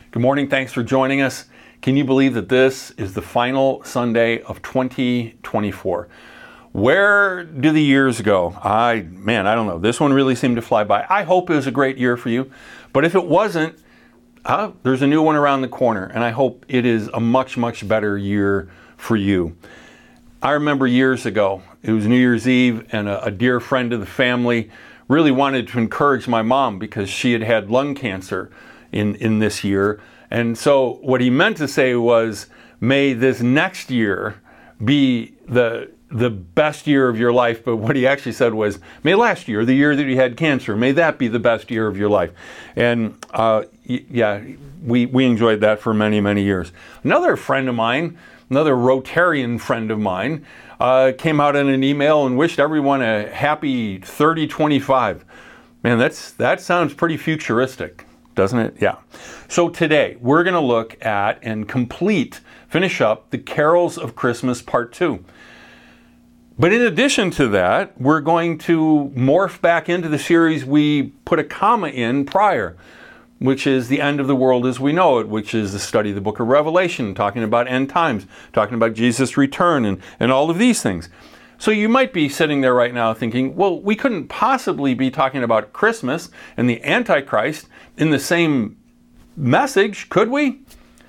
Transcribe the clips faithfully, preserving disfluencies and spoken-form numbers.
Good morning. Thanks for joining us. Can you believe that this is the final Sunday of twenty twenty-four? Where do the years go? I, man, I don't know. This one really seemed to fly by. I hope it was a great year for you. But if it wasn't, uh, there's a new one around the corner. And I hope it is a much, much better year for you. I remember years ago, it was New Year's Eve, and a, a dear friend of the family really wanted to encourage my mom because she had had lung cancer in, in this year. And so what he meant to say was, may this next year be the the best year of your life. But what he actually said was, may last year, the year that you had cancer, may that be the best year of your life. And uh, yeah, we, we enjoyed that for many, many years. Another friend of mine, another Rotarian friend of mine, uh, came out in an email and wished everyone a happy thirty twenty-five. Man, that's that sounds pretty futuristic, doesn't it? Yeah. So today we're going to look at and complete, finish up the Carols of Christmas Part two. But in addition to that, we're going to morph back into the series we put a comma in prior, which is The End of the World as We Know It, which is the study of the book of Revelation, talking about end times, talking about Jesus' return and, and all of these things. So you might be sitting there right now thinking, well, we couldn't possibly be talking about Christmas and the Antichrist in the same message, could we?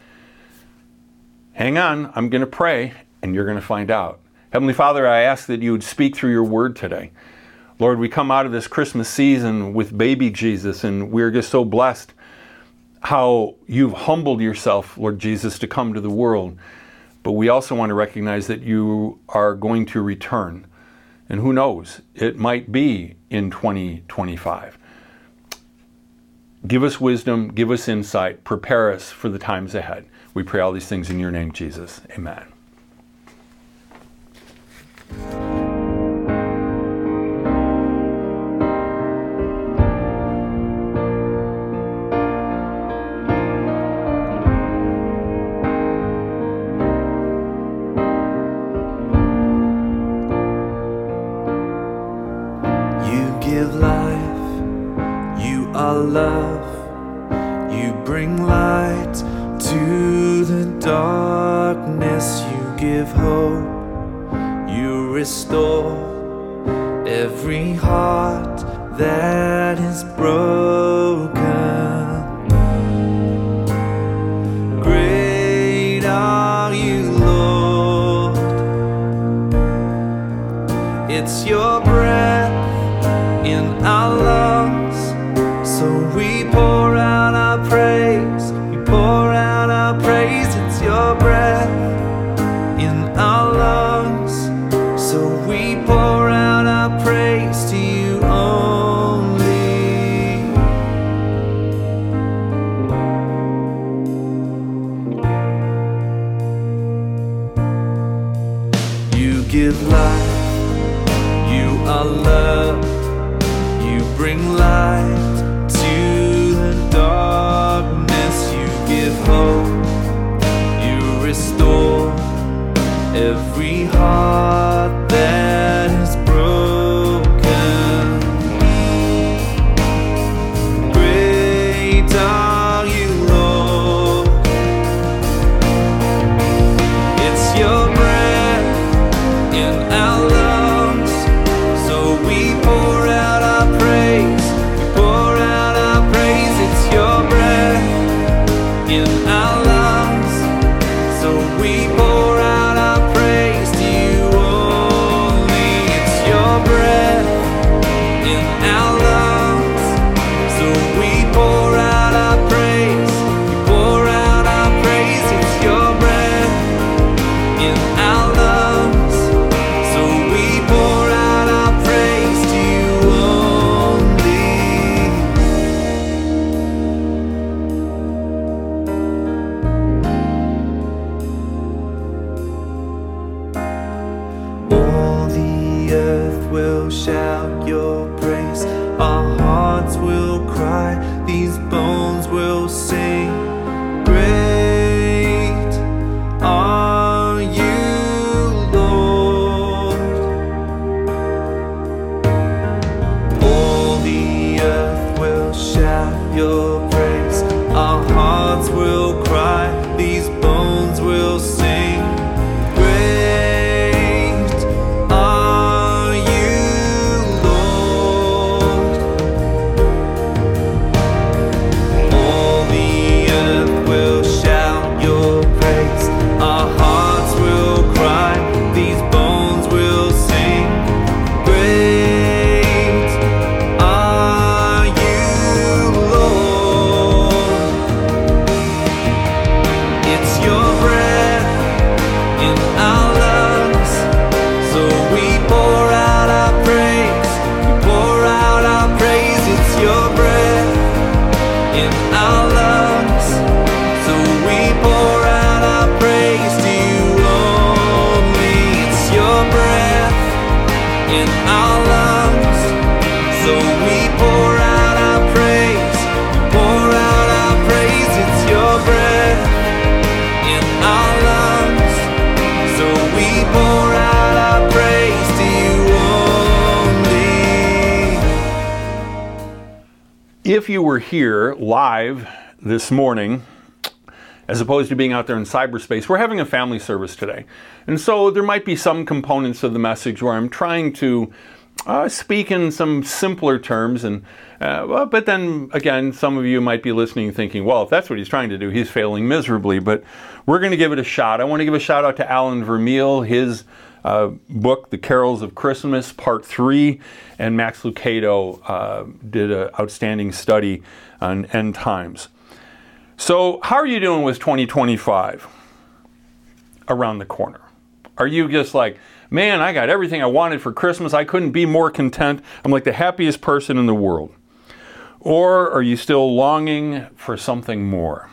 Hang on, I'm going to pray and you're going to find out. Heavenly Father, I ask that you would speak through your word today. Lord, we come out of this Christmas season with baby Jesus, and we're just so blessed how you've humbled yourself, Lord Jesus, to come to the world. But we also want to recognize that you are going to return. And who knows, it might be in twenty twenty-five. Give us wisdom, give us insight, prepare us for the times ahead. We pray all these things in your name, Jesus. Amen. You give life, you are love, you bring light to the darkness, you give hope. You restore every heart that is broken. Great are you, Lord. It's your breath in our lungs, so we pour out our praise. We pour out our praise. It's your breath in our lungs, so we pour out our praise to you only. You give life, you are love, you bring light to the darkness, you give hope, you restore every heart that is broken. Great are you, Lord. It's your breath in our lungs, so we pour out our praise. We pour out our praise. It's your breath in our lungs, so we pour out our praise to you only. It's your breath in our lungs, so we pour out our praise. We pour out our praise. It's your breath in our lungs, so we pour out our praise to you only. All the earth will shout your praise. Our hearts will cry. These bones will sing. Great are you, Lord. All the earth will shout your praise. Our hearts will If you were here live this morning, as opposed to being out there in cyberspace, we're having a family service today. And so there might be some components of the message where I'm trying to uh, speak in some simpler terms. And uh, well, but then again, some of you might be listening thinking, well, if that's what he's trying to do, he's failing miserably. But we're going to give it a shot. I want to give a shout out to Alan Vermeil, his uh, book, The Carols of Christmas, Part three, and Max Lucado uh, did an outstanding study on end times. So how are you doing with twenty twenty-five around the corner? Are you just like, man, I got everything I wanted for Christmas. I couldn't be more content. I'm like the happiest person in the world. Or are you still longing for something more?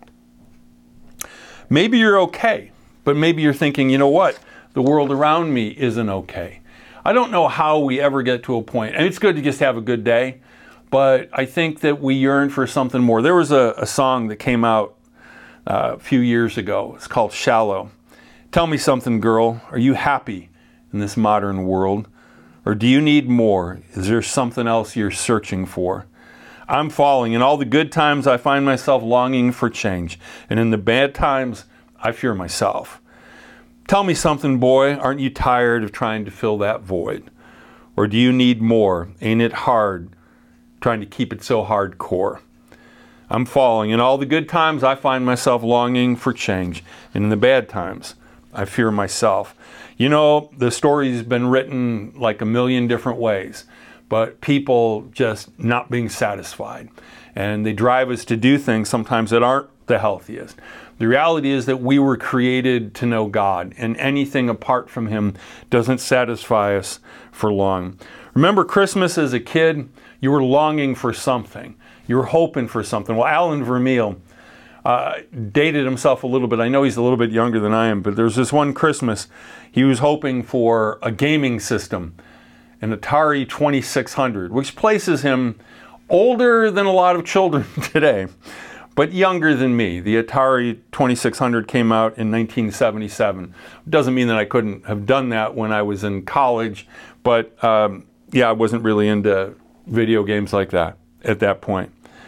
Maybe you're okay, but maybe you're thinking, you know what? The world around me isn't okay. I don't know how we ever get to a point, and it's good to just have a good day, but I think that we yearn for something more. There was a, a song that came out uh, a few years ago. It's called Shallow. Tell me something, girl. Are you happy in this modern world? Or do you need more? Is there something else you're searching for? I'm falling. In all the good times, I find myself longing for change. And in the bad times, I fear myself. Tell me something, boy. Aren't you tired of trying to fill that void? Or do you need more? Ain't it hard trying to keep it so hardcore? I'm falling. In all the good times, I find myself longing for change. And in the bad times, I fear myself. You know, the story's been written like a million different ways, but people just not being satisfied. And they drive us to do things sometimes that aren't the healthiest. The reality is that we were created to know God, and anything apart from Him doesn't satisfy us for long. Remember Christmas as a kid? You were longing for something. You were hoping for something. Well, Alan Vermeil uh, dated himself a little bit. I know he's a little bit younger than I am, but there's this one Christmas he was hoping for a gaming system, an Atari twenty-six hundred, which places him older than a lot of children today, but younger than me. The Atari twenty-six hundred came out in nineteen seventy-seven. Doesn't mean that I couldn't have done that when I was in college, but um, yeah, I wasn't really into video games like that at that point.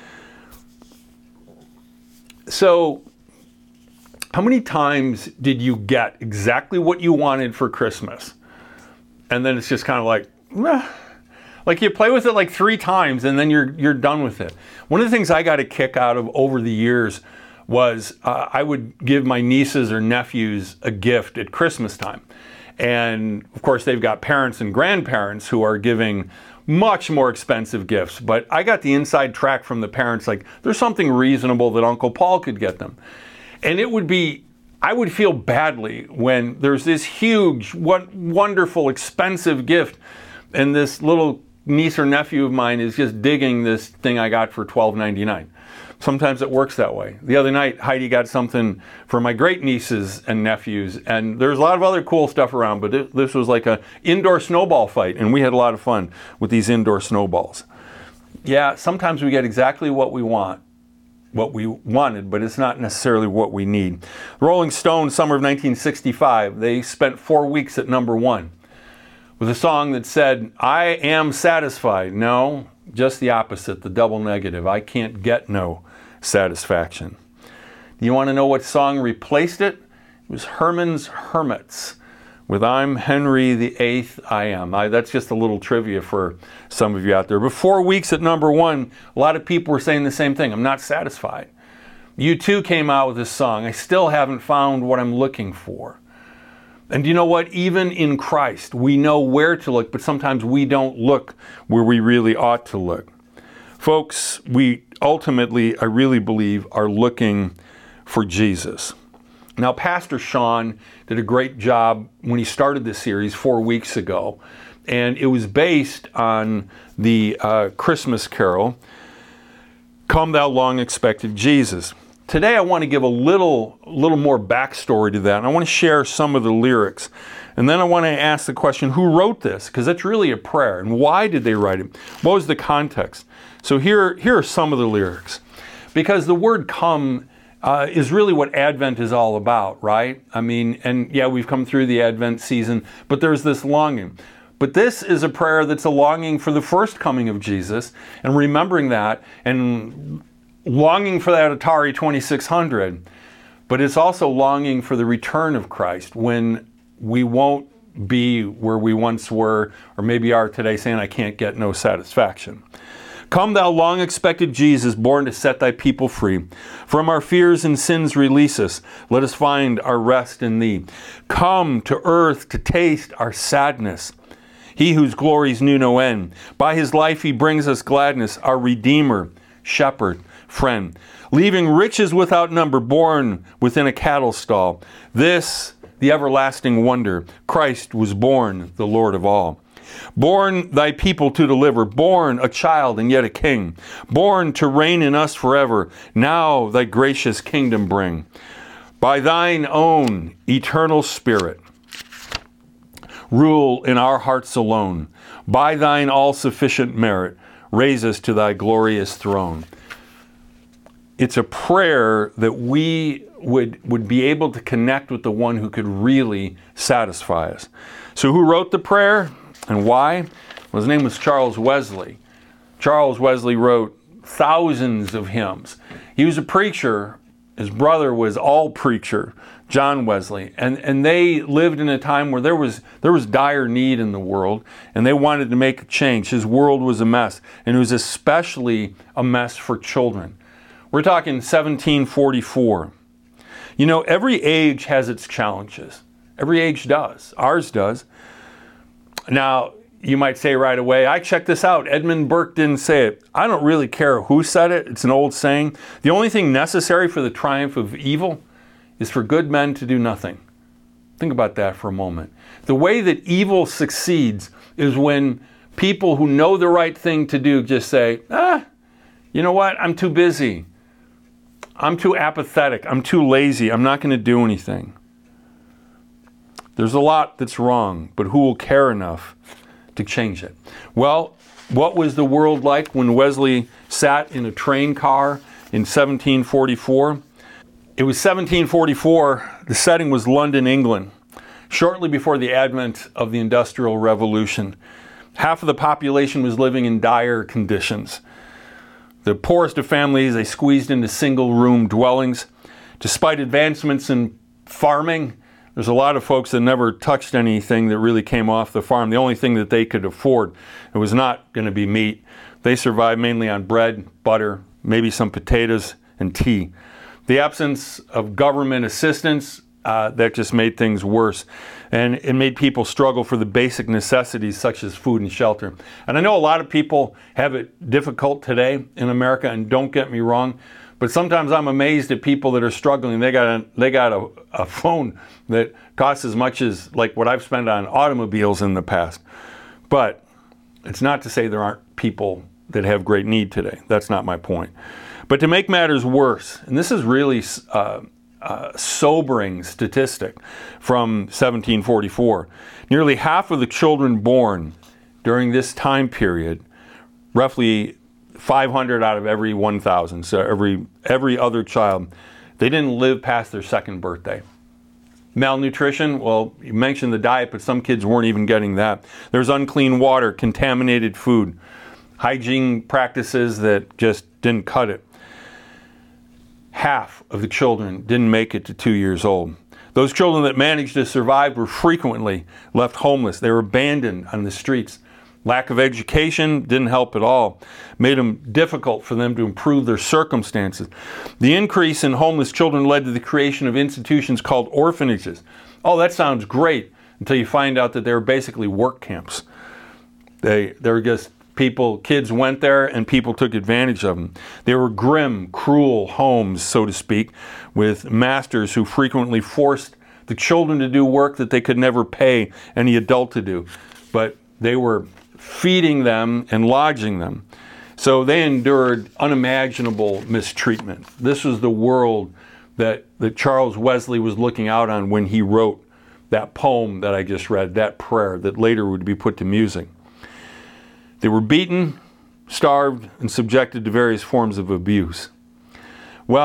So, how many times did you get exactly what you wanted for Christmas? And then it's just kind of like, meh. Like you play with it like three times and then you're you're done with it. One of the things I got a kick out of over the years was uh, I would give my nieces or nephews a gift at Christmas time. And of course they've got parents and grandparents who are giving much more expensive gifts. But I got the inside track from the parents, like there's something reasonable that Uncle Paul could get them. And it would be, I would feel badly when there's this huge, wonderful, expensive gift and this little niece or nephew of mine is just digging this thing I got for twelve ninety-nine. Sometimes it works that way. The other night, Heidi got something for my great nieces and nephews, and there's a lot of other cool stuff around, but it, this was like an indoor snowball fight, and we had a lot of fun with these indoor snowballs. Yeah, sometimes we get exactly what we want, what we wanted, but it's not necessarily what we need. Rolling Stone, summer of nineteen sixty-five, they spent four weeks at number one with a song that said, I am satisfied. No, just the opposite, the double negative. I can't get no satisfaction. Do you want to know what song replaced it? It was Herman's Hermits with I'm Henry the Eighth, I Am. I, that's just a little trivia for some of you out there. But four weeks at number one, a lot of people were saying the same thing. I'm not satisfied. U two came out with this song. I still haven't found what I'm looking for. And you know what? Even in Christ, we know where to look, but sometimes we don't look where we really ought to look. Folks, we ultimately, I really believe, are looking for Jesus. Now, Pastor Sean did a great job when he started this series four weeks ago, and it was based on the uh, Christmas carol, Come Thou Long Expected Jesus. Today I want to give a little, little more backstory to that, and I want to share some of the lyrics. And then I want to ask the question, who wrote this? Because it's really a prayer, and why did they write it? What was the context? So here, here are some of the lyrics. Because the word come uh, is really what Advent is all about, right? I mean, and yeah, we've come through the Advent season, but there's this longing. But this is a prayer that's a longing for the first coming of Jesus, and remembering that, and longing for that Atari twenty-six hundred. But it's also longing for the return of Christ, when we won't be where we once were, or maybe are today, saying, I can't get no satisfaction. Come, thou long-expected Jesus, born to set thy people free. From our fears and sins release us. Let us find our rest in thee. Come to earth to taste our sadness. He whose glories knew no end. By his life he brings us gladness, our Redeemer, Shepherd, Friend. Leaving riches without number, born within a cattle stall. This, the everlasting wonder, Christ was born, the Lord of all. Born thy people to deliver, born a child and yet a king, born to reign in us forever, now thy gracious kingdom bring. By thine own eternal Spirit, rule in our hearts alone. By thine all-sufficient merit, raise us to thy glorious throne. It's a prayer that we would, would be able to connect with the one who could really satisfy us. So who wrote the prayer? And why? Well, his name was Charles Wesley. Charles Wesley wrote thousands of hymns. He was a preacher. His brother was all preacher, John Wesley. And, and they lived in a time where there was, there was dire need in the world, and they wanted to make a change. His world was a mess, and it was especially a mess for children. We're talking seventeen forty-four. You know, every age has its challenges. Every age does. Ours does. Now, you might say right away, I checked this out. Edmund Burke didn't say it. I don't really care who said it. It's an old saying. The only thing necessary for the triumph of evil is for good men to do nothing. Think about that for a moment. The way that evil succeeds is when people who know the right thing to do just say, ah, you know what? I'm too busy. I'm too apathetic. I'm too lazy. I'm not going to do anything. There's a lot that's wrong, but who will care enough to change it? Well, what was the world like when Wesley sat in a train car in seventeen forty-four? It was seventeen forty-four. The setting was London, England, shortly before the advent of the Industrial Revolution. Half of the population was living in dire conditions. The poorest of families, they squeezed into single-room dwellings. Despite advancements in farming, there's a lot of folks that never touched anything that really came off the farm. The only thing that they could afford, it was not going to be meat. They survived mainly on bread, butter, maybe some potatoes, and tea. The absence of government assistance, uh, that just made things worse. And it made people struggle for the basic necessities such as food and shelter. And I know a lot of people have it difficult today in America, and don't get me wrong, but sometimes I'm amazed at people that are struggling. They got a, they got a, a phone that costs as much as like what I've spent on automobiles in the past. But it's not to say there aren't people that have great need today. That's not my point. But to make matters worse, and this is really uh, a sobering statistic from seventeen forty-four, nearly half of the children born during this time period, roughly five hundred out of every one thousand, so every every other child, they didn't live past their second birthday. Malnutrition, well, you mentioned the diet, but some kids weren't even getting that. There's unclean water, contaminated food, hygiene practices that just didn't cut it. Half of the children didn't make it to two years old. Those children that managed to survive were frequently left homeless. They were abandoned on the streets. Lack of education didn't help at all. Made them difficult for them to improve their circumstances. The increase in homeless children led to the creation of institutions called orphanages. Oh, that sounds great until you find out that they were basically work camps. They, they were just people, kids went there and people took advantage of them. They were grim, cruel homes, so to speak, with masters who frequently forced the children to do work that they could never pay any adult to do. But they were feeding them and lodging them. So they endured unimaginable mistreatment. This was the world that, that Charles Wesley was looking out on when he wrote that poem that I just read, that prayer that later would be put to music. They were beaten, starved, and subjected to various forms of abuse. Well,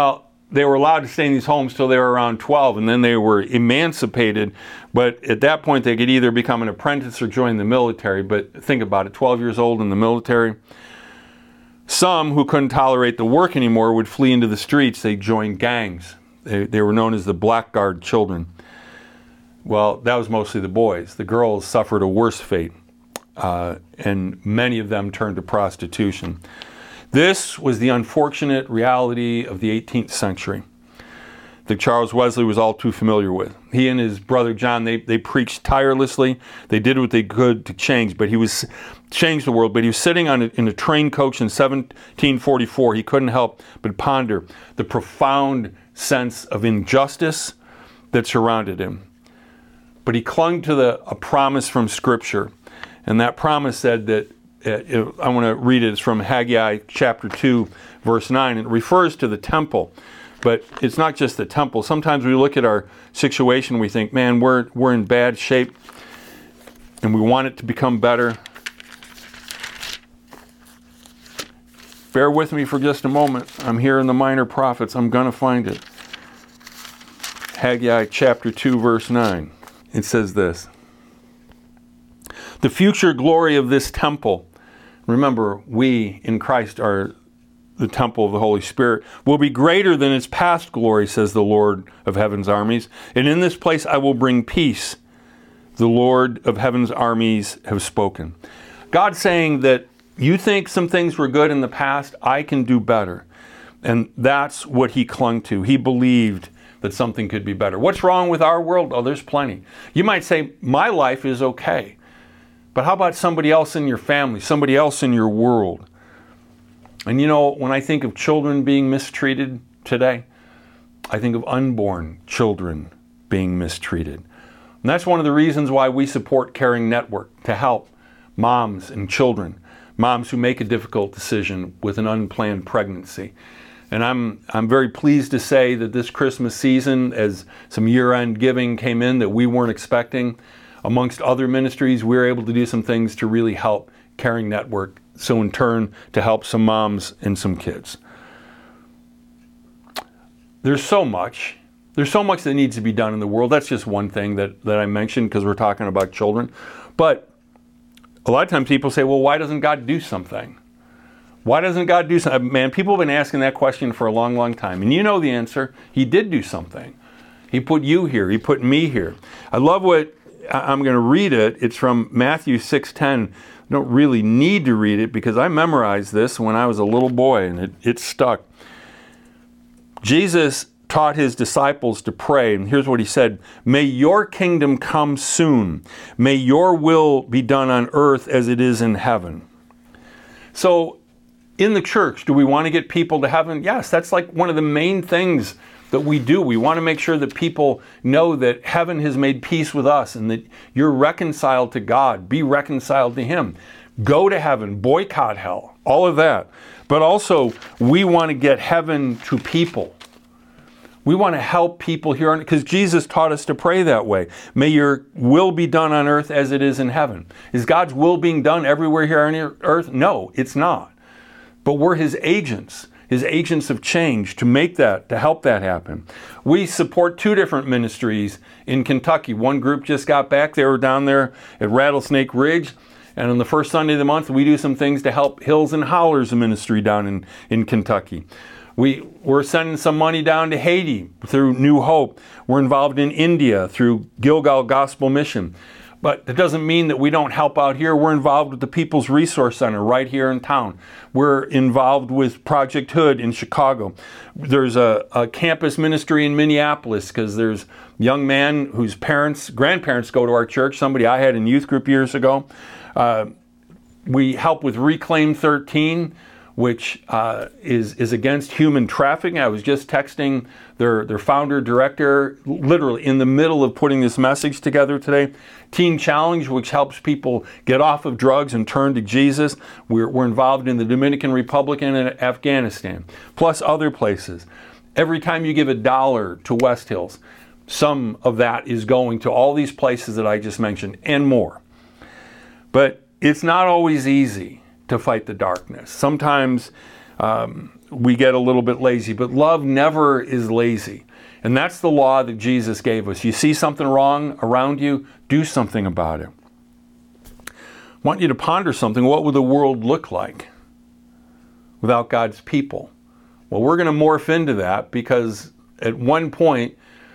they were allowed to stay in these homes till they were around twelve, and then they were emancipated. But at that point, they could either become an apprentice or join the military. But think about it, twelve years old in the military. Some who couldn't tolerate the work anymore would flee into the streets. They joined gangs. They, they were known as the Blackguard children. Well, that was mostly the boys. The girls suffered a worse fate, uh, and many of them turned to prostitution. This was the unfortunate reality of the eighteenth century that Charles Wesley was all too familiar with. He and his brother John, they, they preached tirelessly. They did what they could to change, but he was changed the world. But he was sitting on a, in a train coach in seventeen forty-four. He couldn't help but ponder the profound sense of injustice that surrounded him. But he clung to the a promise from Scripture, and that promise said that, uh, I want to read it. It's from Haggai chapter two, verse nine. It refers to the temple. But it's not just the temple. Sometimes we look at our situation, we think, man, we're we're in bad shape, and we want it to become better. Bear with me for just a moment. I'm here in the Minor Prophets. I'm going to find it. Haggai chapter two, verse nine. It says this. The future glory of this temple, remember, we in Christ are the temple of the Holy Spirit, will be greater than its past glory, says the Lord of heaven's armies. And in this place I will bring peace. The Lord of heaven's armies have spoken. God's saying that you think some things were good in the past, I can do better. And that's what he clung to. He believed that something could be better. What's wrong with our world? Oh, there's plenty. You might say, my life is okay. But how about somebody else in your family, somebody else in your world? And you know, when I think of children being mistreated today, I think of unborn children being mistreated. And that's one of the reasons why we support Caring Network, to help moms and children, moms who make a difficult decision with an unplanned pregnancy. And I'm I'm very pleased to say that this Christmas season, as some year-end giving came in that we weren't expecting, amongst other ministries, we were able to do some things to really help Caring Network, so in turn to help some moms and some kids. There's so much. There's so much that needs to be done in the world. That's just one thing that, that I mentioned because we're talking about children. But a lot of times people say, well, why doesn't God do something? Why doesn't God do something? Man, people have been asking that question for a long, long time. And you know the answer. He did do something. He put you here. He put me here. I love what, I'm going to read it. It's from Matthew six ten. I don't really need to read it because I memorized this when I was a little boy and it, it stuck. Jesus taught his disciples to pray, and here's what he said: may your kingdom come soon. May your will be done on earth as it is in heaven. So in the church, do we want to get people to heaven? Yes, that's like one of the main things that we do. We want to make sure that people know that heaven has made peace with us and that you're reconciled to God. Be reconciled to him. Go to heaven. Boycott hell. All of that. But also, we want to get heaven to people. We want to help people here, because Jesus taught us to pray that way. May your will be done on earth as it is in heaven. Is God's will being done everywhere here on earth? No, it's not. But we're his agents. His agents of change to make that, to help that happen. We support two different ministries in Kentucky. One group just got back. They were down there at Rattlesnake Ridge. And on the first Sunday of the month, we do some things to help Hills and Hollers ministry down in, in Kentucky. We, we're sending some money down to Haiti through New Hope. We're involved in India through Gilgal Gospel Mission. But that doesn't mean that we don't help out here. We're involved with the People's Resource Center right here in town. We're involved with Project Hood in Chicago. There's a, a campus ministry in Minneapolis because there's a young man whose parents, grandparents go to our church, somebody I had in youth group years ago. Uh, we help with Reclaim thirteen, which uh, is, is against human trafficking. I was just texting their, their founder, director, literally in the middle of putting this message together today. Teen Challenge, which helps people get off of drugs and turn to Jesus. We're, we're involved in the Dominican Republic and in Afghanistan, plus other places. Every time you give a dollar to West Hills, some of that is going to all these places that I just mentioned and more. But it's not always easy to fight the darkness. Sometimes um, we get a little bit lazy. But love never is lazy. And that's the law that Jesus gave us. You see something wrong around you, do something about it. I want you to ponder something. What would the world look like without God's people? Well, we're going to morph into that because at one point,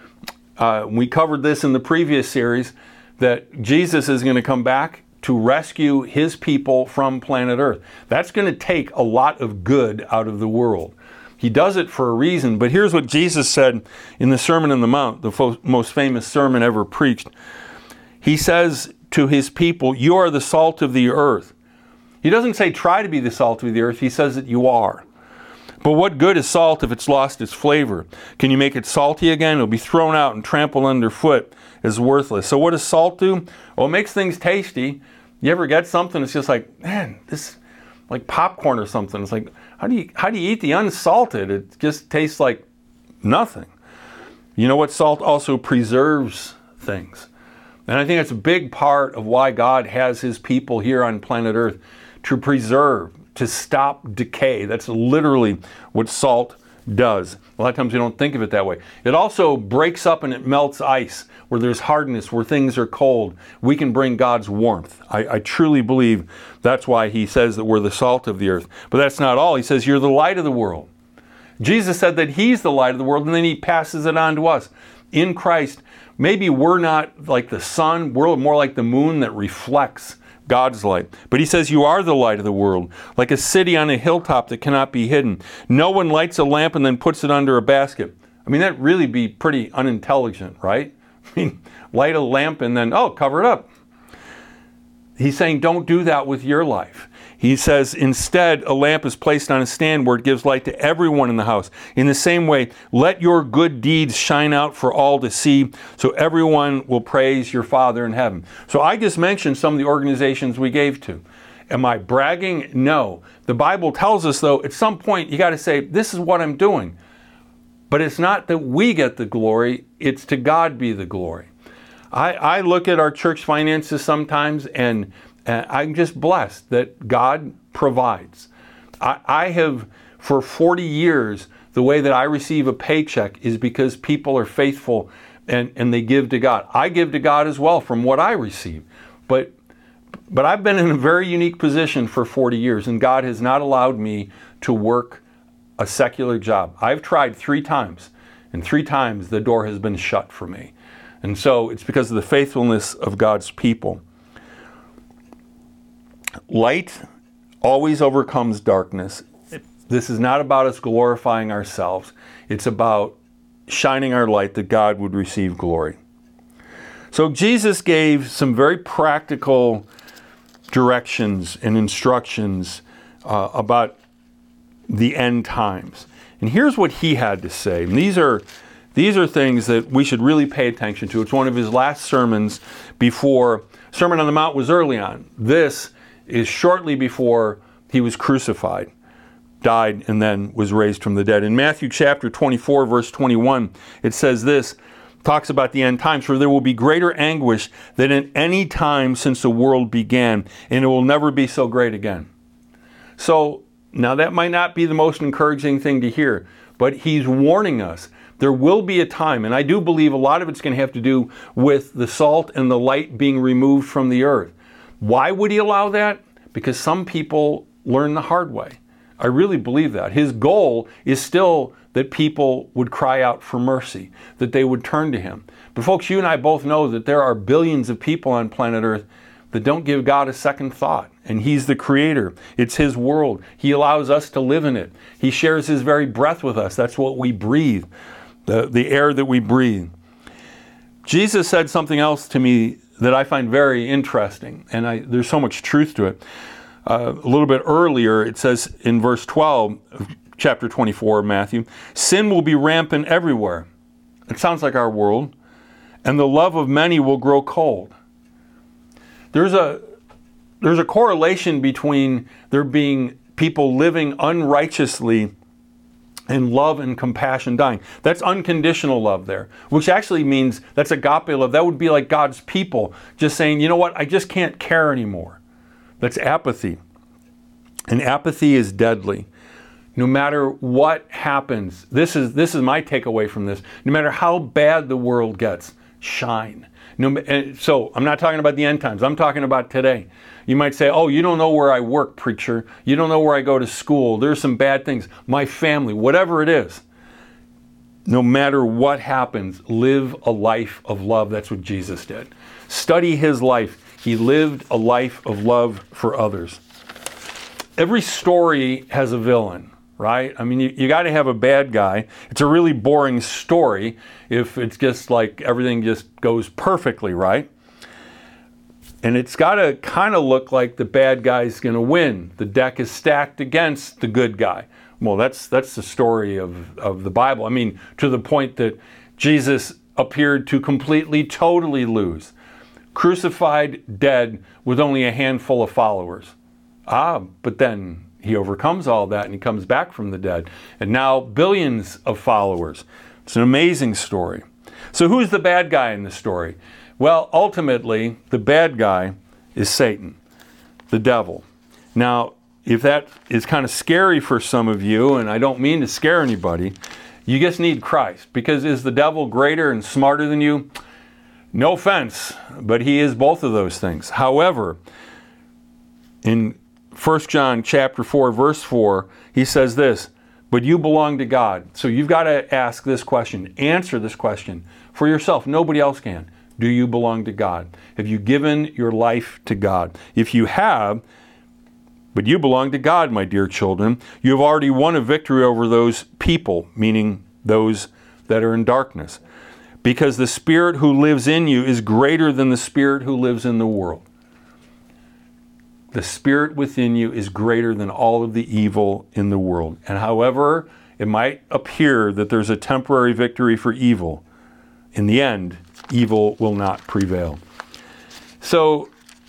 uh, we covered this in the previous series, that Jesus is going to come back to rescue his people from planet Earth. That's going to take a lot of good out of the world. He does it for a reason, but here's what Jesus said in the Sermon on the Mount, the fo- most famous sermon ever preached. He says to his people, you are the salt of the earth. He doesn't say try to be the salt of the earth, he says that you are. But what good is salt if it's lost its flavor? Can you make it salty again? It'll be thrown out and trampled underfoot as worthless. So what does salt do? Well, it makes things tasty. You ever get something that's just like, man, this like popcorn or something. It's like, how do you how do you eat the unsalted? It just tastes like nothing. You know what? Salt also preserves things. And I think that's a big part of why God has his people here on planet Earth, to preserve, to stop decay. That's literally what salt does. A lot of times we don't think of it that way. It also breaks up and it melts ice. Where there's hardness, where things are cold, we can bring God's warmth. I, I truly believe that's why he says that we're the salt of the earth. But that's not all. He says you're the light of the world. Jesus said that he's the light of the world, and then he passes it on to us. In Christ, maybe we're not like the sun, we're more like the moon that reflects God's light. But he says you are the light of the world, like a city on a hilltop that cannot be hidden. No one lights a lamp and then puts it under a basket. I mean, that'd really be pretty unintelligent, right? I mean, light a lamp and then, oh, cover it up. He's saying don't do that with your life. He says instead a lamp is placed on a stand where it gives light to everyone in the house. In the same way, let your good deeds shine out for all to see, so everyone will praise your Father in heaven. So I just mentioned some of the organizations we gave to. Am I bragging? No. The Bible tells us, though, at some point you got to say, this is what I'm doing. But it's not that we get the glory, it's to God be the glory. I, I look at our church finances sometimes, and, and I'm just blessed that God provides. I, I have, for forty years, the way that I receive a paycheck is because people are faithful and, and they give to God. I give to God as well from what I receive. But, but I've been in a very unique position for forty years, and God has not allowed me to work a secular job. I've tried three times, and three times the door has been shut for me. And so it's because of the faithfulness of God's people. Light always overcomes darkness. This is not about us glorifying ourselves. It's about shining our light that God would receive glory. So Jesus gave some very practical directions and instructions uh, about the end times. And here's what he had to say. And these are these are things that we should really pay attention to. It's one of his last sermons before Sermon on the Mount was early on. This is shortly before he was crucified, died, and then was raised from the dead. In Matthew chapter twenty-four, verse twenty-one, it says this, talks about the end times, for there will be greater anguish than at any time since the world began, and it will never be so great again. So, now that might not be the most encouraging thing to hear, but he's warning us. There will be a time, and I do believe a lot of it's going to have to do with the salt and the light being removed from the earth. Why would he allow that? Because some people learn the hard way. I really believe that. His goal is still that people would cry out for mercy, that they would turn to him. But folks, you and I both know that there are billions of people on planet Earth that don't give God a second thought. And he's the creator. It's his world. He allows us to live in it. He shares his very breath with us. That's what we breathe, the, the air that we breathe. Jesus said something else to me that I find very interesting, and I, there's so much truth to it. Uh, a little bit earlier, it says in verse twelve of chapter twenty-four of Matthew, sin will be rampant everywhere. It sounds like our world. And the love of many will grow cold. There's a there's a correlation between there being people living unrighteously and love and compassion dying. That's unconditional love there, which actually means that's agape love. That would be like God's people just saying, you know what, I just can't care anymore. That's apathy. And apathy is deadly. No matter what happens, this is this is my takeaway from this. No matter how bad the world gets, shine. No, and so I'm not talking about the end times. I'm talking about today. You might say, oh, you don't know where I work, preacher. You don't know where I go to school. There's some bad things. My family, whatever it is. No matter what happens, live a life of love. That's what Jesus did. Study his life. He lived a life of love for others. Every story has a villain, right? I mean, you, you got to have a bad guy. It's a really boring story if it's just like everything just goes perfectly, right? And it's got to kind of look like the bad guy's going to win. The deck is stacked against the good guy. Well, that's that's the story of, of the Bible. I mean, to the point that Jesus appeared to completely, totally lose. Crucified, dead, with only a handful of followers. Ah, but then he overcomes all that and he comes back from the dead. And now billions of followers. It's an amazing story. So who's the bad guy in the story? Well, ultimately, the bad guy is Satan, the devil. Now, if that is kind of scary for some of you, and I don't mean to scare anybody, you just need Christ. Because is the devil greater and smarter than you? No offense, but he is both of those things. However, in First John chapter four, verse four, he says this, but you belong to God. So you've got to ask this question, answer this question for yourself. Nobody else can. Do you belong to God? Have you given your life to God? If you have, but you belong to God, my dear children, you have already won a victory over those people, meaning those that are in darkness, because the Spirit who lives in you is greater than the spirit who lives in the world. The Spirit within you is greater than all of the evil in the world. And however it might appear that there's a temporary victory for evil, in the end, evil will not prevail. So,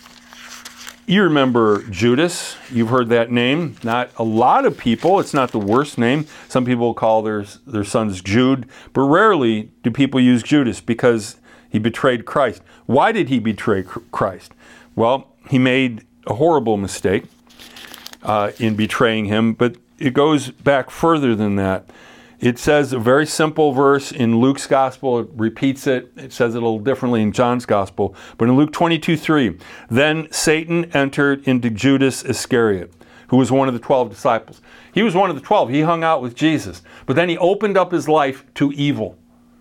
you remember Judas. You've heard that name. Not a lot of people. It's not the worst name. Some people call their, their sons Jude, but rarely do people use Judas because he betrayed Christ. Why did he betray Christ? Well, he made a horrible mistake uh, in betraying him, but it goes back further than that. It says a very simple verse in Luke's gospel. It repeats it. It says it a little differently in John's gospel. But in Luke twenty-two three, then Satan entered into Judas Iscariot, who was one of the twelve disciples. He was one of the twelve. He hung out with Jesus. But then he opened up his life to evil.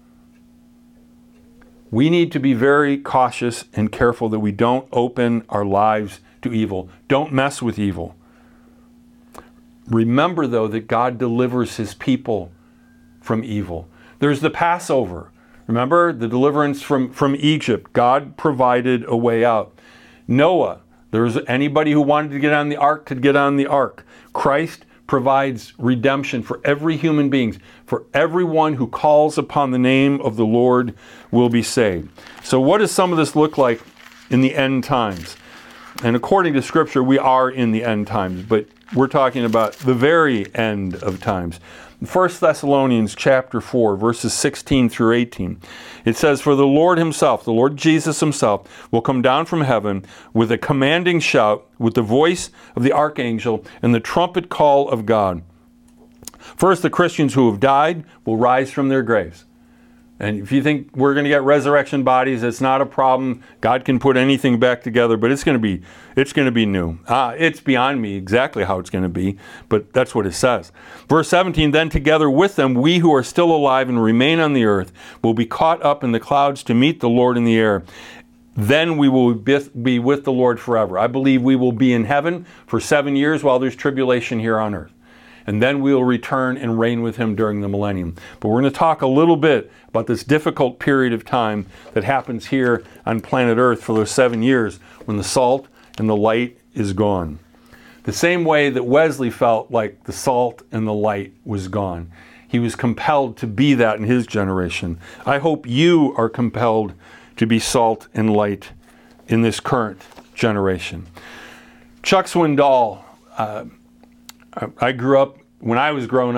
We need to be very cautious and careful that we don't open our lives to evil. Don't mess with evil. Remember, though, that God delivers his people from evil. There's the Passover. Remember the deliverance from, from Egypt. God provided a way out. Noah, there's anybody who wanted to get on the ark could get on the ark. Christ provides redemption for every human being. For everyone who calls upon the name of the Lord will be saved. So what does some of this look like in the end times? And according to Scripture, we are in the end times, but we're talking about the very end of times. First Thessalonians chapter four, verses sixteen through eighteen. It says, for the Lord himself, the Lord Jesus himself, will come down from heaven with a commanding shout, with the voice of the archangel, and the trumpet call of God. First, the Christians who have died will rise from their graves. And if you think we're going to get resurrection bodies, it's not a problem. God can put anything back together, but it's going to be it's going to be new. Ah, it's beyond me exactly how it's going to be, but that's what it says. Verse seventeen, then together with them, we who are still alive and remain on the earth will be caught up in the clouds to meet the Lord in the air. Then we will be with the Lord forever. I believe we will be in heaven for seven years while there's tribulation here on earth. And then we'll return and reign with him during the millennium. But we're going to talk a little bit about this difficult period of time that happens here on planet Earth for those seven years when the salt and the light is gone. The same way that Wesley felt like the salt and the light was gone. He was compelled to be that in his generation. I hope you are compelled to be salt and light in this current generation. Chuck Swindoll, uh, I grew up, when I was growing up,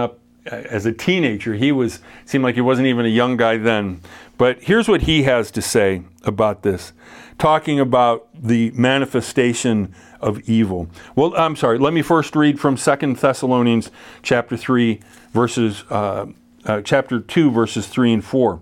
as a teenager, he was seemed like he wasn't even a young guy then. But here's what he has to say about this, talking about the manifestation of evil. Well, I'm sorry, let me first read from Second Thessalonians chapter three, verses, uh, uh, chapter two, verses three and four.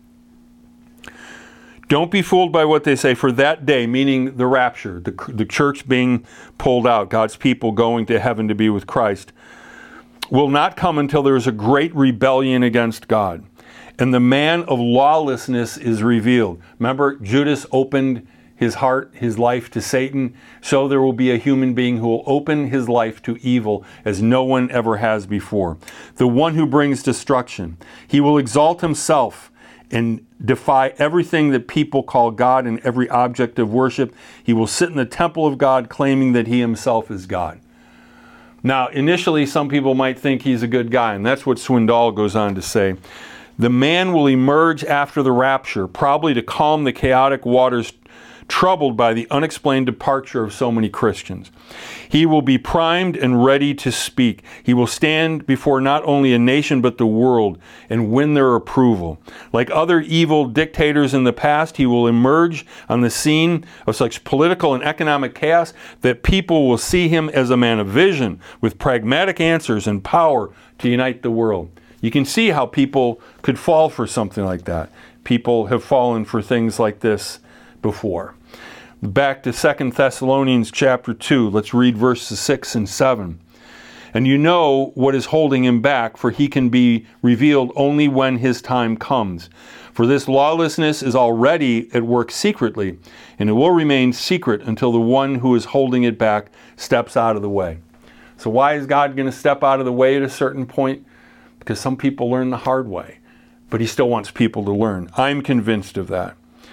Don't be fooled by what they say, for that day, meaning the rapture, the, the church being pulled out, God's people going to heaven to be with Christ, will not come until there is a great rebellion against God, and the man of lawlessness is revealed. Remember, Judas opened his heart, his life to Satan, so there will be a human being who will open his life to evil as no one ever has before. The one who brings destruction. He will exalt himself and defy everything that people call God and every object of worship. He will sit in the temple of God claiming that he himself is God. Now, initially, some people might think he's a good guy, and that's what Swindoll goes on to say. The man will emerge after the rapture, probably to calm the chaotic waters troubled by the unexplained departure of so many Christians. He will be primed and ready to speak. He will stand before not only a nation but the world and win their approval. Like other evil dictators in the past, he will emerge on the scene of such political and economic chaos that people will see him as a man of vision with pragmatic answers and power to unite the world. You can see how people could fall for something like that. People have fallen for things like this before. Back to Second Thessalonians chapter two. Let's read verses six and seven. And you know what is holding him back, for he can be revealed only when his time comes. For this lawlessness is already at work secretly, and it will remain secret until the one who is holding it back steps out of the way. So why is God going to step out of the way at a certain point? Because some people learn the hard way, but he still wants people to learn. I'm convinced of that.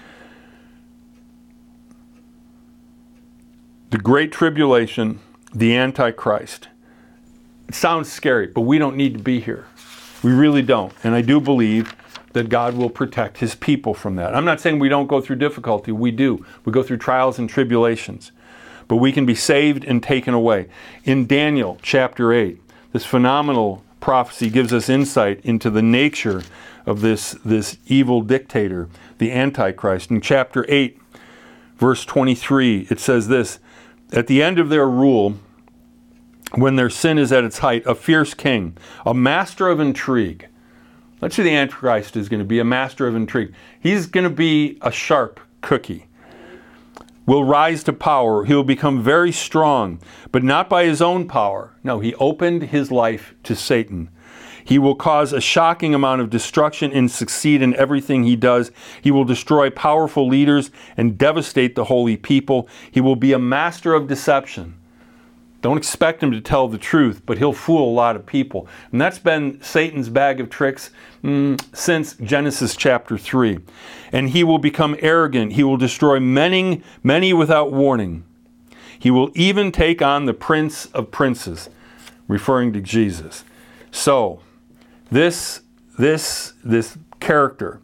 The Great Tribulation, the Antichrist. It sounds scary, but we don't need to be here. We really don't. And I do believe that God will protect his people from that. I'm not saying we don't go through difficulty. We do. We go through trials and tribulations. But we can be saved and taken away. In Daniel chapter eight, this phenomenal prophecy gives us insight into the nature of this, this evil dictator, the Antichrist. In chapter eight, verse twenty-three, it says this, at the end of their rule, when their sin is at its height, a fierce king, a master of intrigue. Let's say the Antichrist is going to be a master of intrigue. He's going to be a sharp cookie. Will rise to power. He will become very strong, but not by his own power. No, he opened his life to Satan. He will cause a shocking amount of destruction and succeed in everything he does. He will destroy powerful leaders and devastate the holy people. He will be a master of deception. Don't expect him to tell the truth, but he'll fool a lot of people. And that's been Satan's bag of tricks mm, since Genesis chapter three. And he will become arrogant. He will destroy many, many without warning. He will even take on the Prince of Princes, referring to Jesus. So, This, this, this character,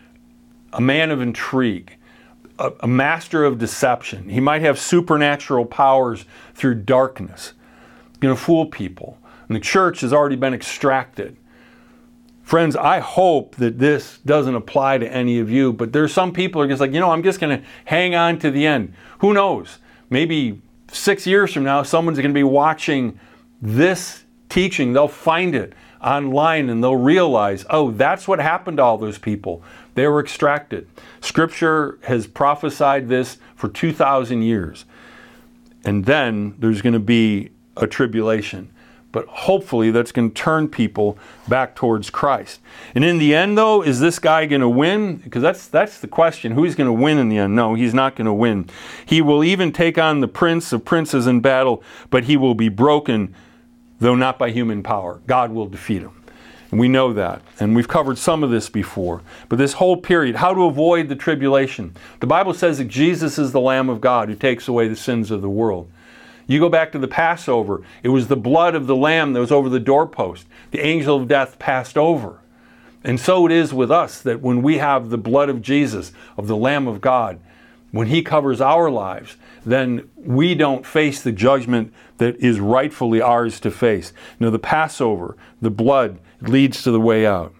a man of intrigue, a, a master of deception. He might have supernatural powers through darkness. He's going to fool people. And the church has already been extracted. Friends, I hope that this doesn't apply to any of you, but there's some people who are just like, you know, I'm just going to hang on to the end. Who knows? Maybe six years from now, someone's going to be watching this teaching. They'll find it online and they'll realize, oh, that's what happened to all those people. They were extracted. Scripture has prophesied this for two thousand years. And then there's going to be a tribulation. But hopefully that's going to turn people back towards Christ. And in the end, though, is this guy going to win? Because that's that's the question. Who's going to win in the end? No, he's not going to win. He will even take on the prince of princes in battle, but he will be broken, though not by human power. God will defeat him. And we know that. And we've covered some of this before. But this whole period, how to avoid the tribulation. The Bible says that Jesus is the Lamb of God who takes away the sins of the world. You go back to the Passover. It was the blood of the Lamb that was over the doorpost. The angel of death passed over. And so it is with us, that when we have the blood of Jesus, of the Lamb of God, when he covers our lives, then we don't face the judgment that is rightfully ours to face. You know, the Passover, the blood, It leads to the way out.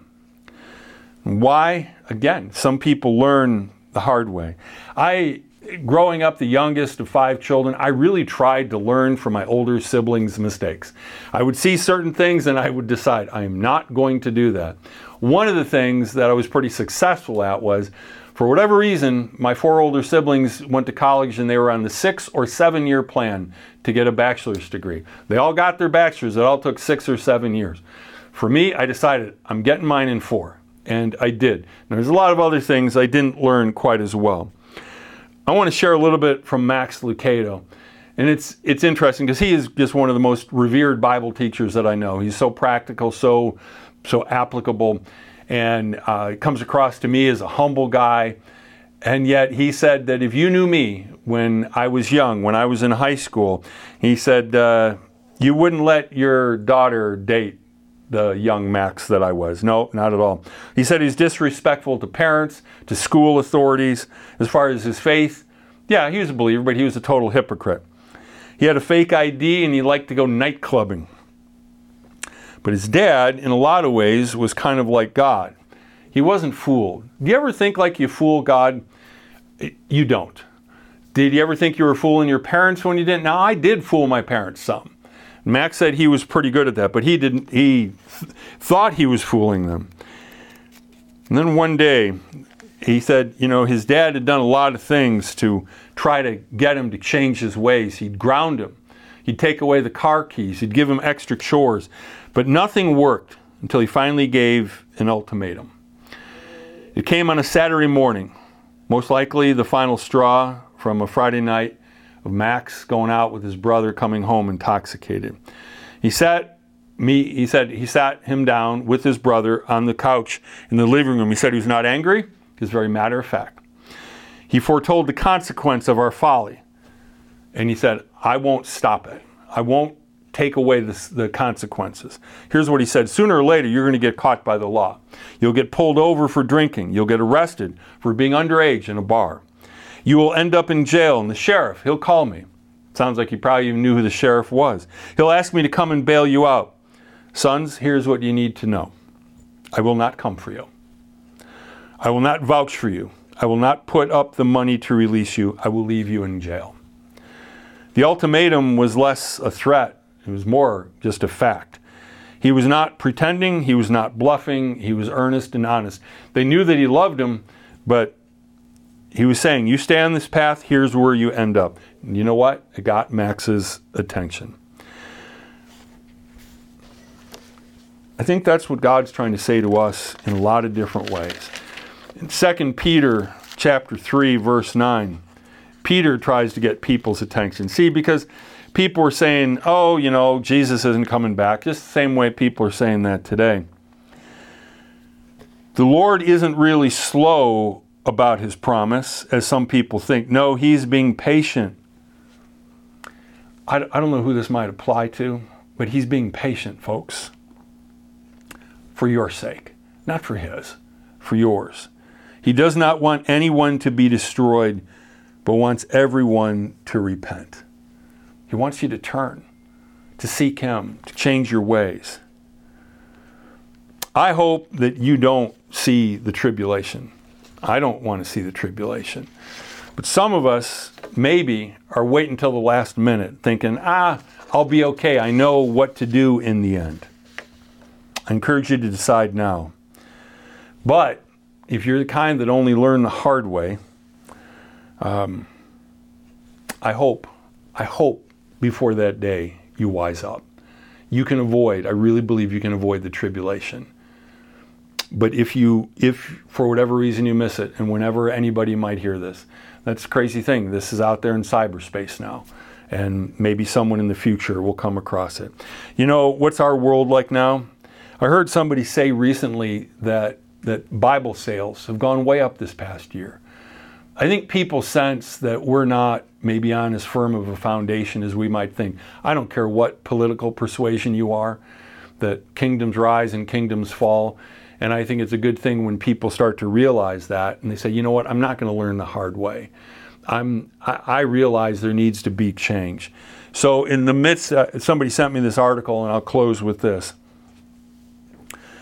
Why? Again, some people learn the hard way. I, growing up the youngest of five children, I really tried to learn from my older siblings' mistakes. I would see certain things and I would decide, I am not going to do that. One of the things that I was pretty successful at was, for whatever reason, my four older siblings went to college and they were on the six or seven year plan to get a bachelor's degree. They all got their bachelor's. It all took six or seven years. For me, I decided I'm getting mine in four. And I did. Now, there's a lot of other things I didn't learn quite as well. I want to share a little bit from Max Lucado. And it's it's interesting because he is just one of the most revered Bible teachers that I know. He's so practical, so, so applicable. And uh, comes across to me as a humble guy. And yet he said that if you knew me when I was young, when I was in high school, he said, uh, you wouldn't let your daughter date the young Max that I was. No, not at all. He said he's disrespectful to parents, to school authorities. As far as his faith, yeah, he was a believer, but he was a total hypocrite. He had a fake I D and he liked to go night clubbing. But his dad, in a lot of ways, was kind of like God. He wasn't fooled. Do you ever think like you fool God? You don't. Did you ever think you were fooling your parents when you didn't? Now, I did fool my parents some. Max said he was pretty good at that, but he didn't. He th- thought he was fooling them. And then one day, he said, you know, his dad had done a lot of things to try to get him to change his ways. He'd ground him. He'd take away the car keys. He'd give him extra chores. But nothing worked until he finally gave an ultimatum. It came on a Saturday morning, most likely the final straw from a Friday night of Max going out with his brother, coming home intoxicated. He sat me. He said he sat him down with his brother on the couch in the living room. He said he was not angry. He was very matter of fact. He foretold the consequence of our folly, and he said, "I won't stop it. I won't take away this, the consequences." Here's what he said: sooner or later, you're going to get caught by the law. You'll get pulled over for drinking. You'll get arrested for being underage in a bar. You will end up in jail, and the sheriff, he'll call me. Sounds like he probably even knew who the sheriff was. He'll ask me to come and bail you out. Sons, here's what you need to know. I will not come for you. I will not vouch for you. I will not put up the money to release you. I will leave you in jail. The ultimatum was less a threat. It was more just a fact. He was not pretending. He was not bluffing. He was earnest and honest. They knew that he loved him, but he was saying, you stay on this path, here's where you end up. And you know what? It got Max's attention. I think that's what God's trying to say to us in a lot of different ways. In Second Peter chapter three, verse nine, Peter tries to get people's attention. See, because people are saying, oh, you know, Jesus isn't coming back. Just the same way people are saying that today. The Lord isn't really slow about his promise, as some people think. No, he's being patient. I, I don't know who this might apply to, but he's being patient, folks. For your sake. Not for his. For yours. He does not want anyone to be destroyed, but wants everyone to repent. He wants you to turn, to seek him, to change your ways. I hope that you don't see the tribulation. I don't want to see the tribulation. But some of us maybe are waiting until the last minute thinking, ah, I'll be okay. I know what to do in the end. I encourage you to decide now. But if you're the kind that only learn the hard way, um, I hope, I hope before that day you wise up. You can avoid, I really believe you can avoid the tribulation. But if you, if for whatever reason you miss it, and whenever anybody might hear this, that's a crazy thing. This is out there in cyberspace now. And maybe someone in the future will come across it. You know, what's our world like now? I heard somebody say recently that, that Bible sales have gone way up this past year. I think people sense that we're not maybe on as firm of a foundation as we might think. I don't care what political persuasion you are, that kingdoms rise and kingdoms fall. And I think it's a good thing when people start to realize that and they say, you know what, I'm not going to learn the hard way. I'm, I, I realize there needs to be change. So in the midst, uh, somebody sent me this article, and I'll close with this.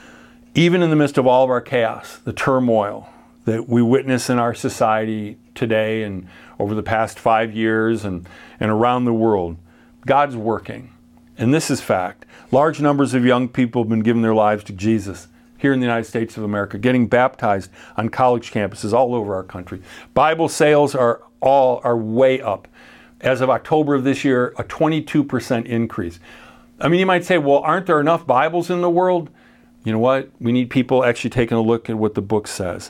even in the midst of all of our chaos, the turmoil that we witness in our society today and over the past five years and, and around the world, God's working. And this is fact. Large numbers of young people have been giving their lives to Jesus here in the United States of America, getting baptized on college campuses all over our country. Bible sales are all are way up. As of October of this year, a twenty-two percent increase. I mean, you might say, well, aren't there enough Bibles in the world? You know what? We need people actually taking a look at what the book says.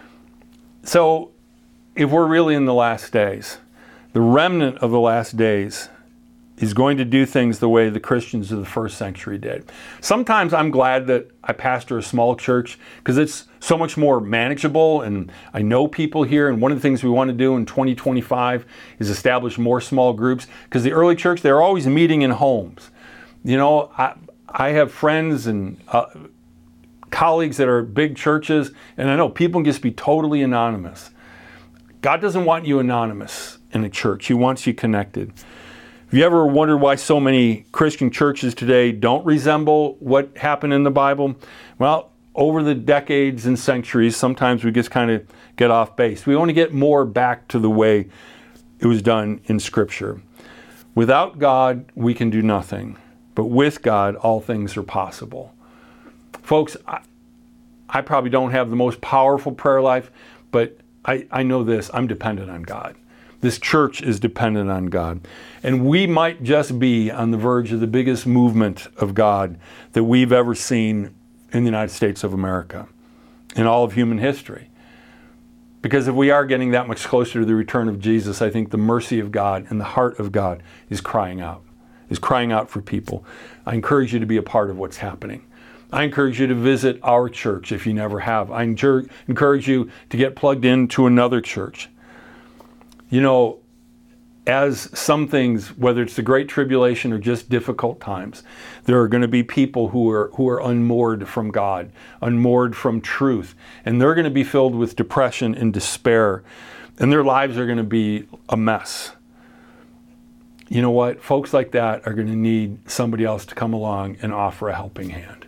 So, if we're really in the last days, the remnant of the last days is going to do things the way the Christians of the first century did. Sometimes I'm glad that I pastor a small church because it's so much more manageable and I know people here, and one of the things we want to do in twenty twenty-five is establish more small groups, because the early church, they're always meeting in homes. You know, I, I have friends and uh, colleagues that are big churches, and I know people can just be totally anonymous. God doesn't want you anonymous in a church. He wants you connected. Have you ever wondered why so many Christian churches today don't resemble what happened in the Bible? Well, over the decades and centuries, sometimes we just kind of get off base. We want to get more back to the way it was done in Scripture. Without God, we can do nothing. But with God, all things are possible. Folks, I, I probably don't have the most powerful prayer life, but I, I know this, I'm dependent on God. This church is dependent on God. And we might just be on the verge of the biggest movement of God that we've ever seen in the United States of America, in all of human history. Because if we are getting that much closer to the return of Jesus, I think the mercy of God and the heart of God is crying out, is crying out for people. I encourage you to be a part of what's happening. I encourage you to visit our church if you never have. I encourage you to get plugged into another church. You know, as some things, whether it's the Great Tribulation or just difficult times, there are going to be people who are who are unmoored from God, unmoored from truth, and they're going to be filled with depression and despair, and their lives are going to be a mess. You know what? Folks like that are going to need somebody else to come along and offer a helping hand.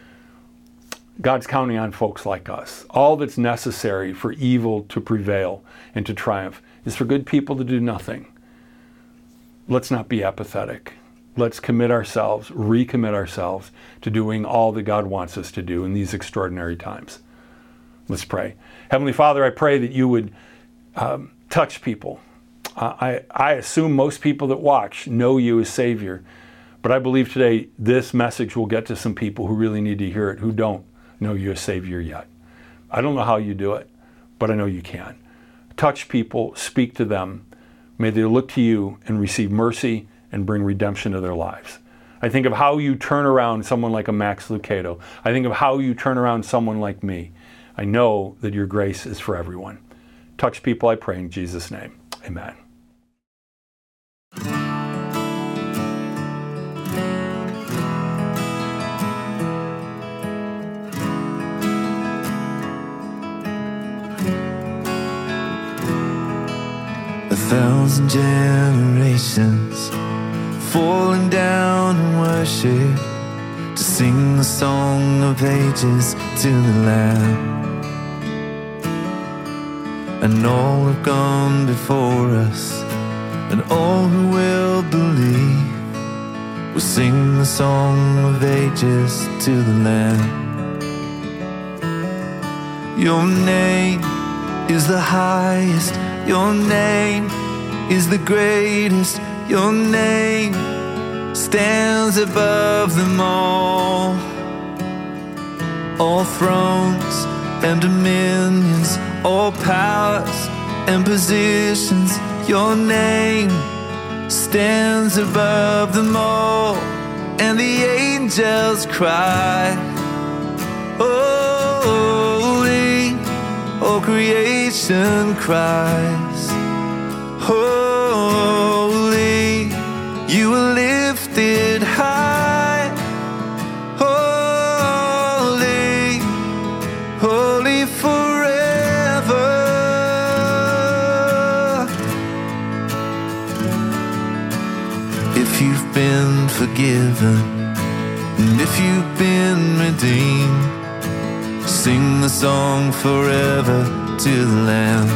God's counting on folks like us. All that's necessary for evil to prevail and to triumph is for good people to do nothing. Let's not be apathetic. Let's commit ourselves, recommit ourselves to doing all that God wants us to do in these extraordinary times. Let's pray. Heavenly Father, I pray that you would um, touch people. Uh, I, I assume most people that watch know you as Savior, but I believe today this message will get to some people who really need to hear it, who don't know you as Savior yet. I don't know how you do it, but I know you can. Touch people, speak to them. May they look to you and receive mercy and bring redemption to their lives. I think of how you turn around someone like a Max Lucado. I think of how you turn around someone like me. I know that your grace is for everyone. Touch people, I pray in Jesus' name. Amen. Thousand generations falling down in worship to sing the song of ages to the Lamb. And all have gone before us, and all who will believe will sing the song of ages to the Lamb. Your name is the highest. Your name is the greatest. Your name stands above them all. All thrones and dominions, all powers and positions. Your name stands above them all. And the angels cry, holy. All creation cries, holy. You are lifted high, holy, holy forever. If you've been forgiven, and if you've been redeemed, Sing the song forever to the Lamb.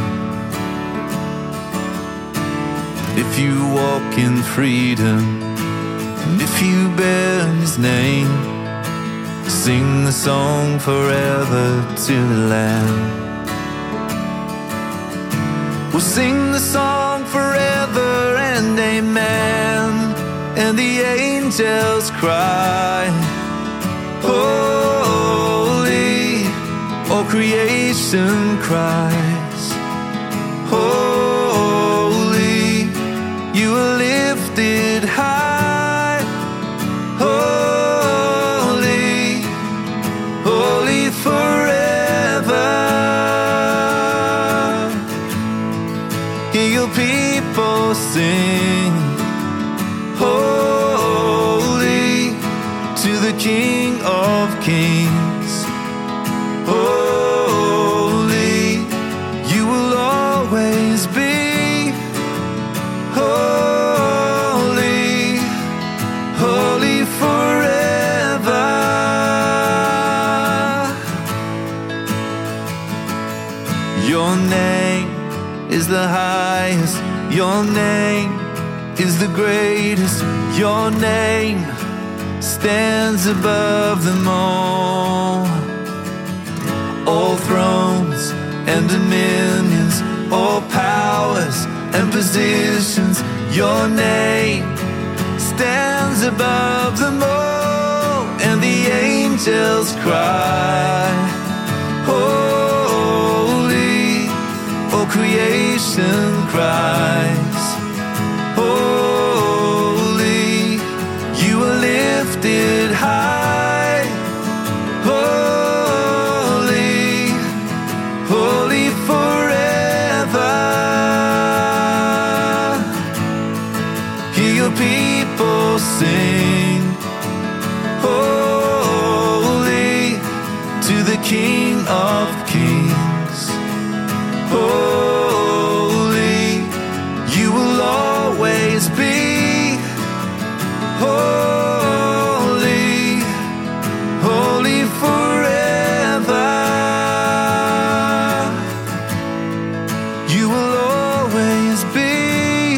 If you walk in freedom, and if you bear His name, sing the song forever to the Lamb. We'll sing the song forever and amen, and the angels cry, holy, all creation cries, holy, you are lifted high, holy, holy forever. Hear your people sing, holy, to the King of Kings, holy, you will always be, holy, holy forever. Your name is the highest, your name is the greatest, your name stands above them all. All thrones and dominions, all powers and positions, your name stands above them all. And the angels cry, holy, all creation cries, holy, you are lifted high, holy, holy forever. Hear your people sing, holy, to the King of Kings, holy, you will always be, holy, holy forever. You will always be,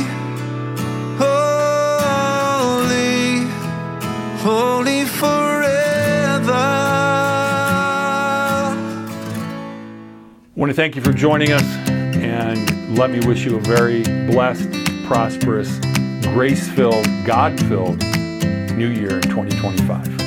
holy, holy forever. I want to thank you for joining us, and let me wish you a very blessed, prosperous, grace-filled, God-filled New Year in twenty twenty-five.